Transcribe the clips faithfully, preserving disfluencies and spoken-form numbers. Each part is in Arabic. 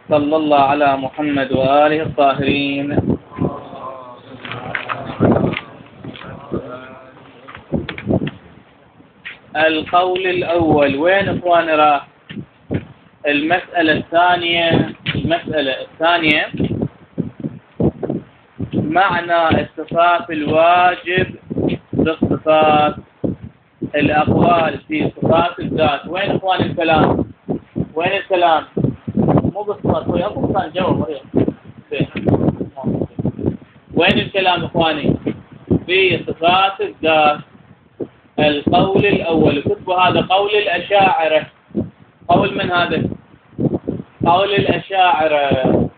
صلى الله على محمد وآله الطاهرين. القول الأول وين إخواني راح؟ المسألة الثانية المسألة الثانية معنى اتصاف الواجب بالصفات، الأقوال في صفات الذات. وين إخواني الكلام؟ وين الكلام؟ مو بالصفات، هو يقول كان جواب مريض. وين الكلام إخواني؟ في صفات الذات. القول الأول كتب هذا قول الأشاعرة. قول من هذا؟ قول الأشاعرة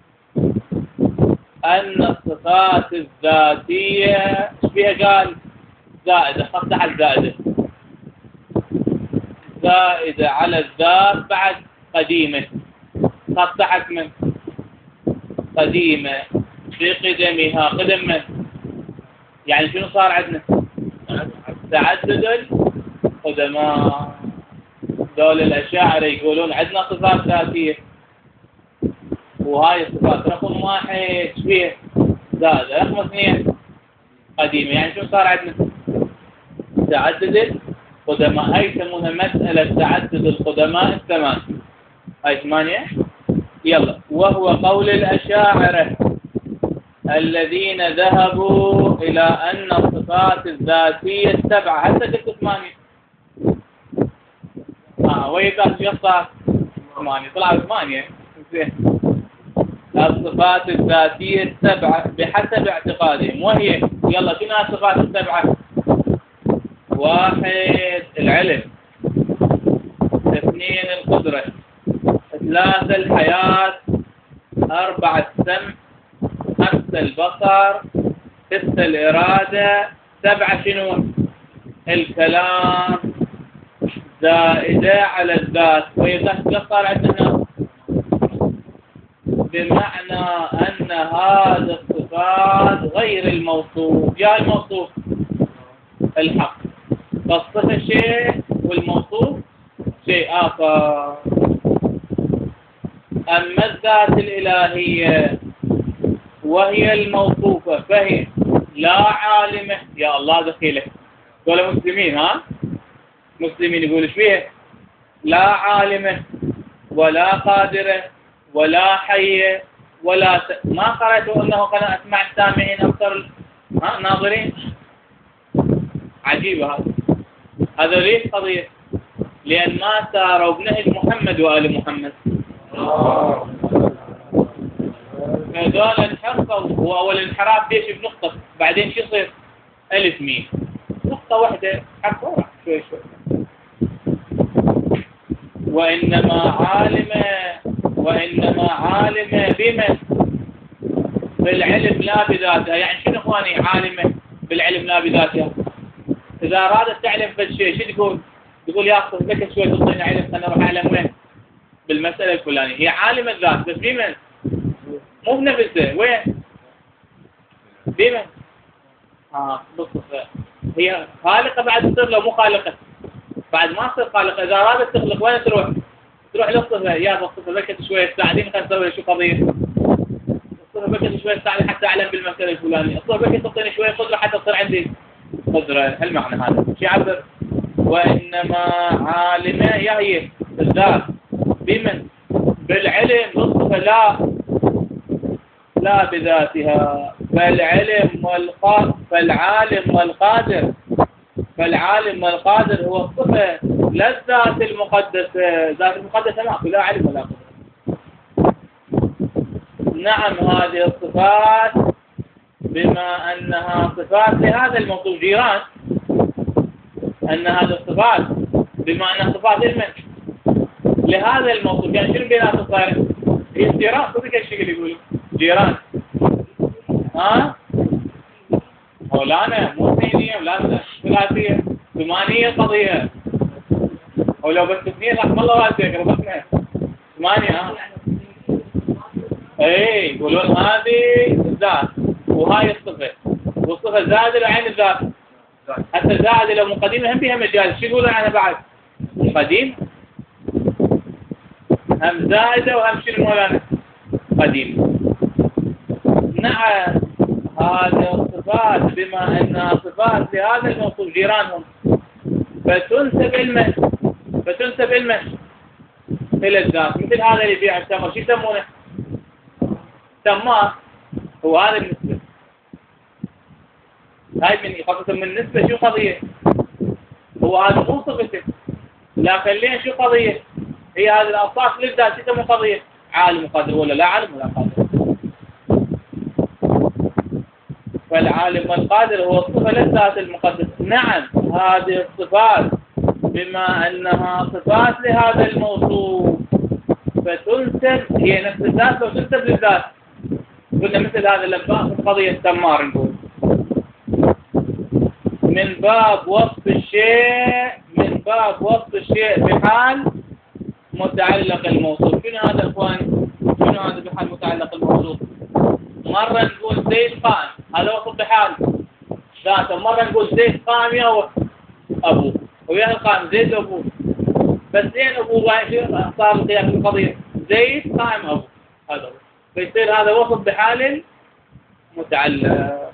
أن الصفات الذاتية ايش فيها؟ قال زائدة، خط على الزائدة، زائدة على الذات بعد قديمة، خط تحت من قديمة بقدمها. قدم من؟ يعني شنو صار عندنا؟ تعدد القدماء. دول الأشاعرة يقولون عندنا صفات ذاتية، وهاي الصفات رقم واحد فيه زائدة، رقم اثنين قديمة. يعني شو صار عندنا؟ تعدد القدماء. هاي يسمونها مسألة تعدد القدماء الثمان. هاي ثمانية. يلا، وهو قول الأشاعرة الذين ذهبوا إلى أن الصفات الذاتية السبعة. هسه قلت ثمانية. آه ويقاس يصار ثمانية، طلع ثمانية. زين. الصفات الذاتية السبعة بحسب اعتقادهم، وهي يلا شنو الصفات السبعة؟ واحد العلم، اثنين القدرة، ثلاثة الحياة، أربعة السمع، خمسة البصر، ستة الإرادة، سبعة شنو؟ الكلام، زائدة على الذات. وإذا صار عندنا بمعنى أن هذا الصفات غير الموصوف. يا الموصوف الحق، فالصفة شيء والموصوف شيء آخر. أما الذات الإلهية وهي الموصوفة فهي لا عالمة. يا الله دخيلة ولا مسلمين. ها مسلمين يقول ايش فيه؟ لا عالمة ولا قادرة ولا حية ولا ت... ما قرأتوا أنه قد أسمع السامعين أكثر ها ناظرين. عجيبة هذا. هذا ليش قضية؟ لأن ما ساروا بنهج محمد وآل محمد. هذول انحرفوا. هو أول انحراف ليش بنقطة، بعدين شو يصير؟ ألف ميم نقطة واحدة حرفوا شوي شوي. وإنما عالمة وإنما عالمة بمن؟ بالعلم لا بذاتها. يعني شنو إخواني عالمة بالعلم لا بذاتها؟ إذا أرادت تعلم بالشيء شو تقول؟ تقول يا أخي لك شوي تعطيني علم خلنا نروح أعلم وين؟ بالمسألة الفلانية. هي عالمة الذات بس بمن؟ مو بنفسه. وين؟ بمن؟ آه بالصفة. هي خالقة بعد تصير لو مو خالقة. بعد ما تصير خالقة إذا أرادت تخلق وين تروح؟ تروح للصفة. يا الصفة بكت شوية تساعدين خلينا نسوي شو قضية. الصفة بكت شوية تساعدين حتى أعلم بالمسألة الفلانية. الصفة بكت تعطيني شوية قدرة حتى تصير عندي قدرة. المعنى هذا شو يعبر؟ وإنما عالمة هي الذات بمن؟ بالعلم بالصفة لا لا بذاتها. فالعلم والقادر فالعالم والقادر فالعالم والقادر هو الصفة لا الذات المقدسة. ذات المقدسة ما لا علم ولا قدرة. نعم هذه الصفات بما أنها صفات لهذا الموصوف جيران، أن هذه الصفات بما أنها صفات المن لهذا الموصوف. يعني شنو بيناتهم صاير؟ هي جيران. صدق الشيء اللي يقولوا جيران. ها مولانا مو اثنينية ولا ثلاثية، ثمانية قضية. ولو بس اثنين رحم الله والديك ربطنا ثمانية. ها اي يقولون هذه الذات وهاي الصفة، والصفة زائدة لعين الذات. حتى زائدة لو مقدمة هم بها مجال. شو يقولون عنها بعد؟ قديم هم زائدة وهم شنو مولانا قديمة. نعم هذه الصفات بما أنها صفات لهذا الموصوف جيرانهم فتنسب المن فتنسب المن إلى الذات. مثل هذا اللي يبيع التمر شو يسمونه؟ تمار. هو هذا النسبة، هاي من يخصص من النسبة شو قضية؟ هو هذا مو صفته، لكن ليه شو قضية؟ هي هذه الأوصاف للذات شو يسمونه قضية؟ عالم وقادر ولا لا عالم ولا قادر؟ فالعالم والقادر هو الصفة للذات المقدس. نعم هذه الصفات بما أنها صفات لهذا الموصوف فتنسب، هي نفس الذات وتنسب للذات. قلنا مثل هذا اللباس قضية تمار نقول من باب وصف الشيء من باب وصف الشيء بحال متعلق الموصوف. شنو هذا اخوان؟ شنو هذا بحال متعلق الموصوف؟ مرة نقول زيد قائم، هذا وصف بحال ذاته. مرة نقول زيد قائم يا أبوه ويا القائم زيد أبوه، بس زين أبوه صار القياس القضية زيد قائم أبوه، هذا هو. فيصير هذا وصف بحال متعلق.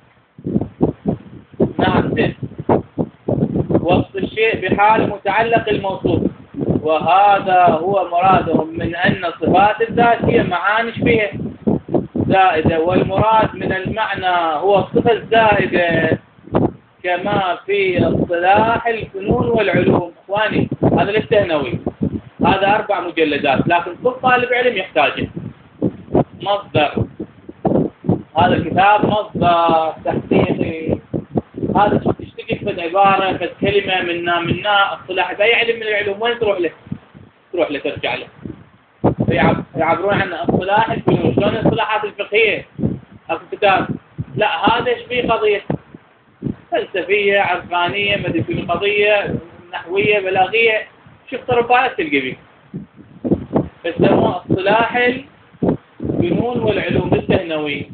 نعم زين وصف الشيء بحال متعلق الموصوف، وهذا هو مرادهم من أن الصفات الذاتية معاني شبيهة زائدة، والمراد من المعنى هو الصفة الزائدة كما في اصطلاح الفنون والعلوم. اخواني هذا للتهنوي، هذا اربع مجلدات لكن كل طالب علم يحتاجه. مصدر هذا الكتاب مصدر تحقيقي، هذا تشتكي في عبارة في كلمة منا منا اصطلاح بأي علم من العلوم وين تروح له؟ تروح له ترجع له يعبرون عن اصطلاح الفنون. شلون الاصطلاحات الفقهية الكتاب؟ لا هذا يشبيه قضية فلسفية عرفانية مدرسة قضية نحوية بلاغية شو اقتربات تلقى بيه. فسموه اصطلاح الفنون والعلوم للتهنوي.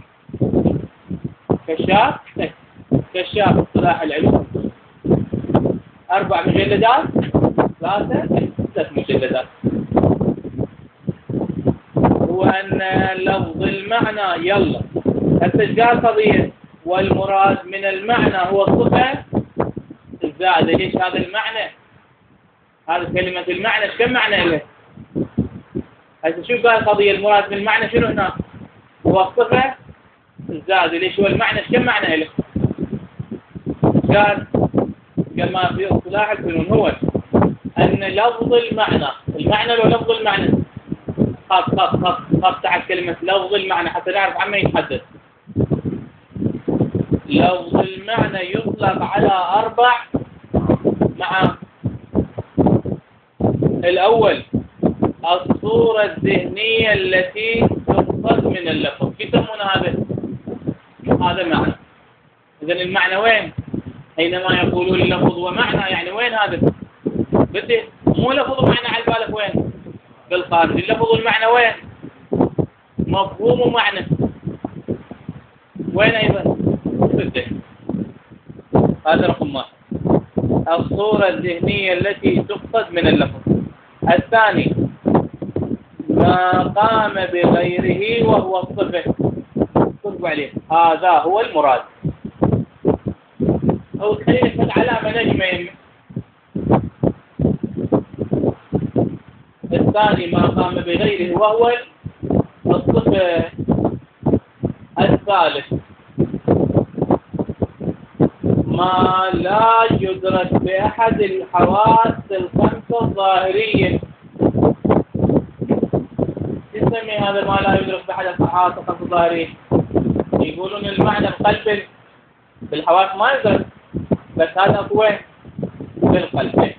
كشاف كشاف اصطلاح العلوم أربع مجلدات ثلاثة ثلاث مجلدات. هو أن لفظ المعنى يلا التشجار قضية، والمراد من المعنى هو الصفة الزائدة. ليش هذا المعنى؟ هذا كلمة المعنى كم معنى له؟ هذا شو قال قضية المراد من المعنى شنو هنا؟ هو الصفة الزائدة. ليش هو المعنى كم معنى له؟ قال كما في اصطلاح الفنون هو أن لفظ المعنى المعنى لو لفظ المعنى خط خط خط خط تحت كلمة لفظ المعنى حتى نعرف عما يتحدث. لفظ المعنى يطلق على أربع مع الأول الصورة الذهنية التي تقصد من اللفظ. يسمون هذا هذا معنى. إذن المعنى وين؟ حينما يقولون اللفظ ومعنى يعني وين هذا؟ بدي مو لفظ معنى على بالك وين؟ بالخارج. اللفظ والمعنى وين؟ مفهوم ومعنى وين أيضا؟ بالذهن. هذا رقم واحد الصورة الذهنية التي تقصد من اللفظ. الثاني ما قام بغيره وهو الصفة. صدقوا عليه هذا هو المراد. أو كلمة علامة نجمة. الثاني ما قام بغيره وهو الصفة. الثالث ما لا يدرك بأحد الحواس الخمسة الظاهرية. يسمي هذا ما لا يدرك بأحد الحواس الخمسة الظاهرية. يقولون المعنى القلب بالحواس ما يدرك، بس هذا هو بالقلب.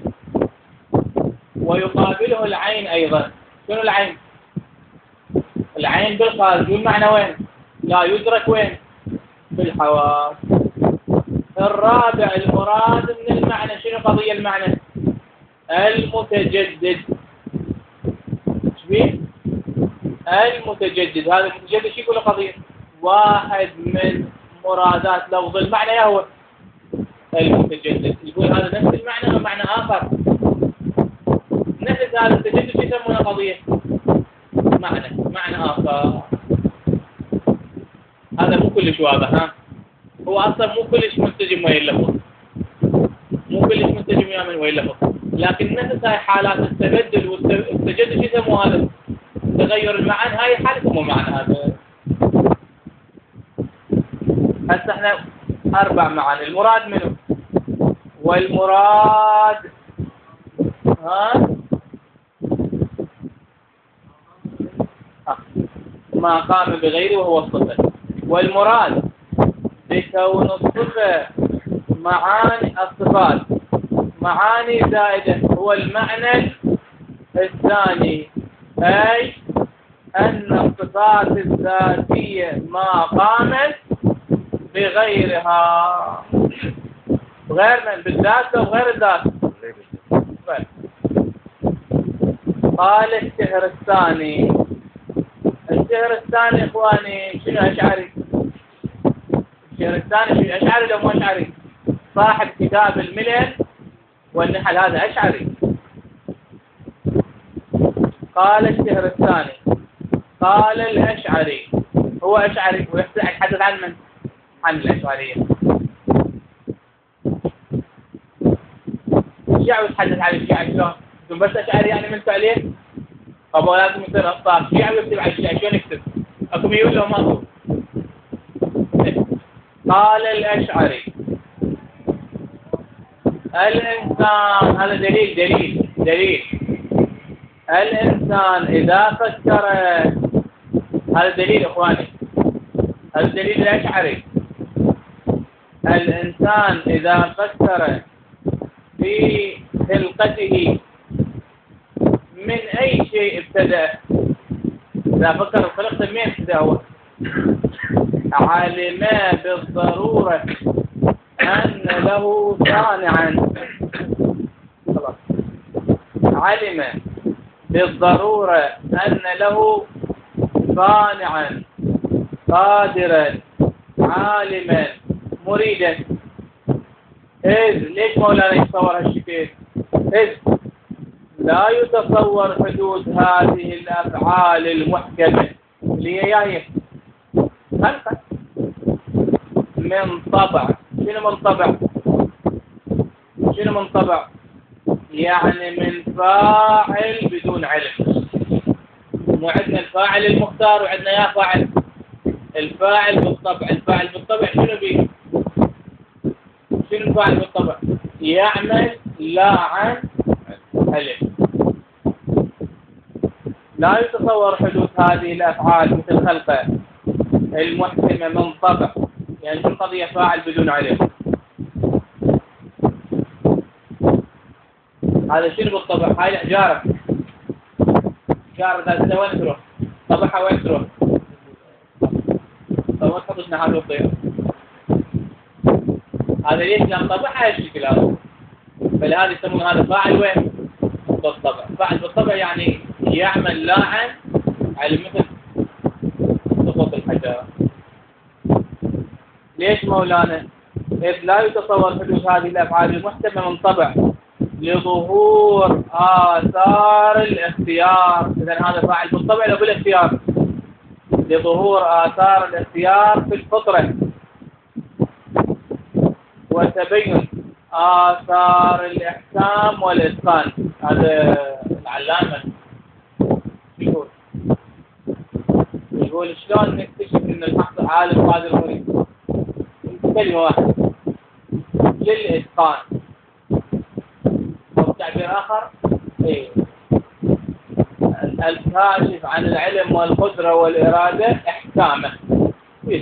ويقابله العين أيضا. شنو العين؟ العين بالخارج. والمعنى وين؟ لا يدرك وين؟ بالحواس. الرابع المراد من المعنى شنو قضية المعنى؟ المتجدد. شبيه؟ المتجدد. هذا المتجدد شو يقول قضية؟ واحد من مرادات لفظ المعنى هو المتجدد. يقول هذا نفس المعنى أو معنى آخر. نفس هذا التجدد شنو يسمونه قضية؟ معنى معنى آخر. هذا مو كلش واضح. ها هو أصلا مو كلش منسجم ويا اللفظ، مو كلش منسجم ويا اللفظ، لكن نفس هاي حالات التبدل والتجدد شو يسموه هذا؟ تغير المعنى. هاي حالة مو معنى هذا. هسه احنا أربع معاني. المراد منه والمراد ها ما قام بغيره وهو الصفة. والمراد بكون الصفة معاني الصفات معاني زائدة هو المعنى الثاني، أي أن الصفات الذاتية ما قامت بغيرها. غير من بالذات أو غير الذات. قال الشهرستاني. الشهرستاني إخواني شنو أشعري؟ الشهرستاني شنو أشعري لو مو أشعري؟ صاحب كتاب الملل والنحل هذا أشعري. قال الشهرستاني قال الأشعري. هو أشعري ويتحدث عن من؟ عن الأشعرية. الشيعة يتحدث عن الشيعة شلون؟ ثم بس أشعري يعني من عليه؟ أبو لازم يصير أصطاد شيعة ويكتب عن الشيعة. شلون يكتب؟ أكو ميول لو ماكو؟ قال الأشعري الإنسان. هذا دليل دليل دليل الإنسان إذا فكر. هذا دليل إخواني، هذا دليل الأشعري. الإنسان إذا فكر في خلقته من أي شيء ابتدأ. إذا فكر في خلقته من ابتدأ هو علم بالضرورة أن له صانعا. خلاص علم بالضرورة أن له صانعا قادرا عالما مريدا. إذ ليش مولانا يتصور هالشكل؟ إذ لا يتصور حدوث هذه الأفعال المحكمة اللي هي جاية خلقا من طبع. شنو من طبع؟ شنو من طبع؟ يعني من فاعل بدون علم. مو عندنا الفاعل المختار وعندنا يا فاعل. الفاعل بالطبع. الفاعل بالطبع شنو بيه؟ شنو الفاعل بالطبع؟ يعمل لا عن علم. لا يتصور حدوث هذه الأفعال مثل خلقه المحكمة من طبع. يعني شو القضية؟ فاعل بدون علم. هذا شنو بالطبع؟ هاي الحجارة. الحجارة ذات وين تروح؟ طبعها وين تروح؟ طب ما تحط لنا هذا الطير. هذا ليش؟ لأن طبعها هالشكل هذا. فلهذا يسمون هذا فاعل وين؟ بالطبع. فاعل بالطبع يعني يعمل لا عن علم مثل سقوط الحجارة. ليش مولانا؟ إذ لا يتصور حدوث هذه الأفعال المحكمة من طبع لظهور آثار الاختيار. إذن هذا فاعل بالطبع لو بالاختيار. لظهور آثار الاختيار في الفطرة وتبين آثار الإحكام والإتقان. هذا العلامة يقول يقول شلون نكتشف أن الحق عالم قادر مريد؟ كلمة واحدة للإتقان. وبتعبير آخر إيه الكاشف عن العلم والقدرة والإرادة إحكامه. إيش؟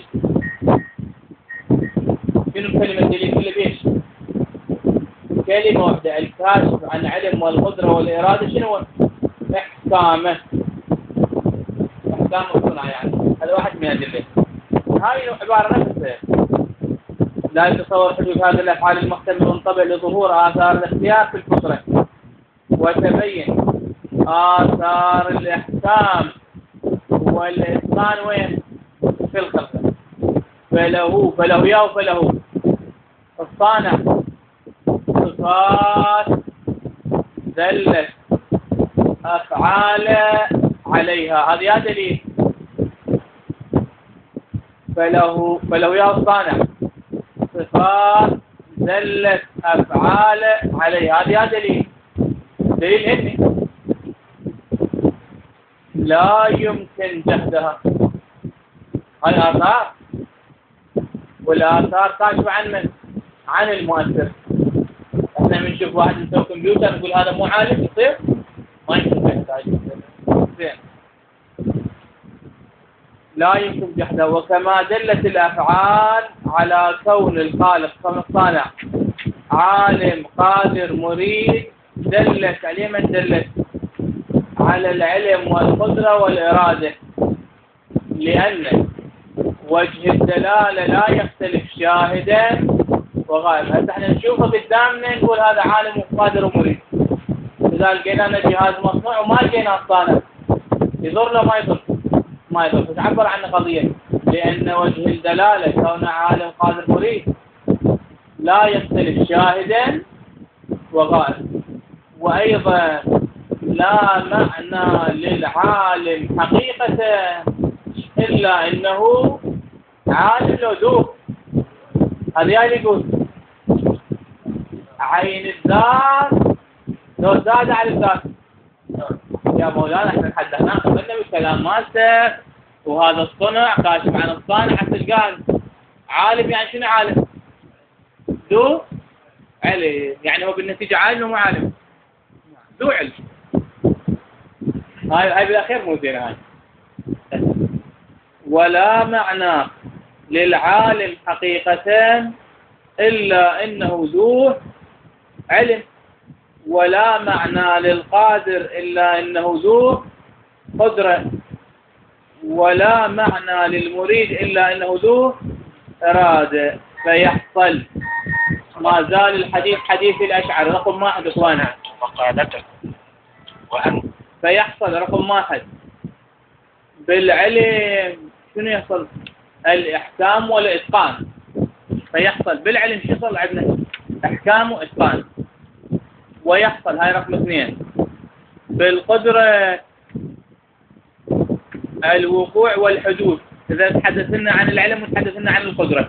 شنو كلمة دليل كله بيش؟ كلمة واحدة الكاشف عن العلم والقدرة والإرادة شنو؟ إحكامه. إحكام الصنع يعني. هذا واحد من الأدلة. هاي عبارة نفسها. لا يتصور حدوث هذه الأفعال المحتملة من طبع لظهور آثار الاختيار في الفطرة وتبين آثار الإحكام والإتقان وين؟ في الخلق. فله فله يا وفله الصانع صفات دلت أفعال عليها، هذه دليل. فله فله يا الصانع صفات دلت أفعال عليها، هذه دليل. دليل إني لا يمكن جهدها. هاي آثار، والآثار كاشفة عن من؟ عن المؤثر. احنا بنشوف واحد يسوي كمبيوتر نقول هذا مو عالم، يصير ما يمكن يحتاج. زين، لا يمكن جحده. وكما دلت الأفعال على كون الخالق الصانع عالم قادر مريد، دلت عليه من دلت على العلم والقدرة والإرادة، لأن وجه الدلالة لا يختلف شاهدا وغائب. هسه احنا نشوفه قدامنا نقول هذا عالم وقادر ومريد. إذا لقينا لنا جهاز مصنوع وما لقينا الصانع، يضر له ما يضر؟ ما يضر. فتعبر عن قضية، لأن وجه الدلالة كونه عالم قادر مريد لا يختلف شاهدا وغائب. وأيضا لا معنى للعالم حقيقة إلا أنه عالم لو ذوق. هذا اللي يقول عين الذات لو زاد على الذات. يا مولانا احنا تحدثنا قبلنا بالكلام مالته، وهذا الصنع كاشف عن الصانع. تلقاه عالم، يعني شنو عالم؟ ذو علم، يعني هو بالنتيجة عالم ومو عالم؟ ذو علم. هاي هاي بالاخير مو زين. هاي ولا معنى للعالم حقيقة إلا إنه ذو علم، ولا معنى للقادر إلا إنه ذو قدرة، ولا معنى للمريد إلا إنه ذو إرادة. فيحصل ما زال الحديث حديث الأشعر رقم واحد إخوانا مقالته وأن فيحصل رقم واحد بالعلم شنو يحصل؟ الإحكام والإتقان. فيحصل بالعلم شو يحصل عندنا؟ إحكام وإتقان. ويحصل هاي رقم اثنين بالقدرة الوقوع والحدوث. إذا تحدثنا عن العلم وتحدثنا عن القدرة،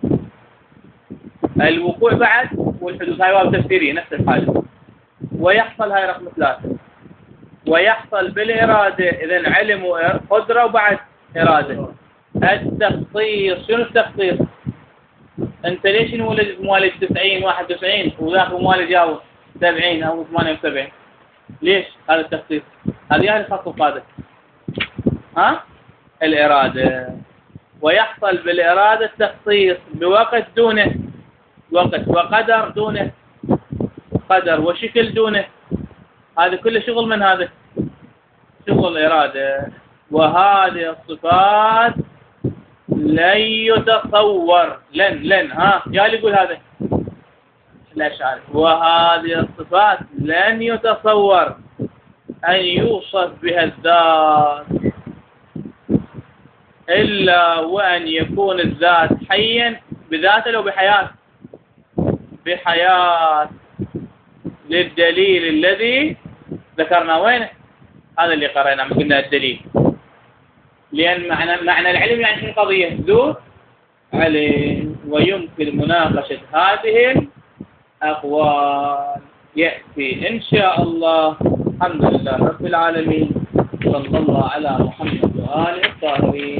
الوقوع بعد والحدوث هاي واو تفسيرية نفس الحاجة. ويحصل هاي رقم ثلاثة. ويحصل بالإرادة، إذا علم وقدرة وبعد إرادة. التخصيص، شنو التخصيص؟ أنت ليش نولد مواليد تسعين واحد وتسعين وذاك مواليد ياو سبعين أو ثمانية وسبعين؟ ليش هذا التخصيص؟ هذه هي الخصوص هذا. ها؟ الإرادة. ويحصل بالإرادة التخصيص بوقت دونه وقت، وقدر دونه قدر، وشكل دونه. هذا كله شغل من هذا؟ شغل الإرادة. وهذه الصفات لن يتصور لن لن ها يا اللي يقول هذا الأشعري. وهذه الصفات لن يتصور أن يوصف بها الذات إلا وأن يكون الذات حيا بذاته لو بحياة بحياة للدليل الذي ذكرنا. وينه؟ هذا اللي قرأنا قلنا الدليل. لأن معنى معنى العلم يعني شنو قضية؟ ذو علم. ويمكن مناقشة هذه الأقوال يأتي إن شاء الله. الحمد لله رب العالمين، صلى الله على محمد وآله الطاهرين.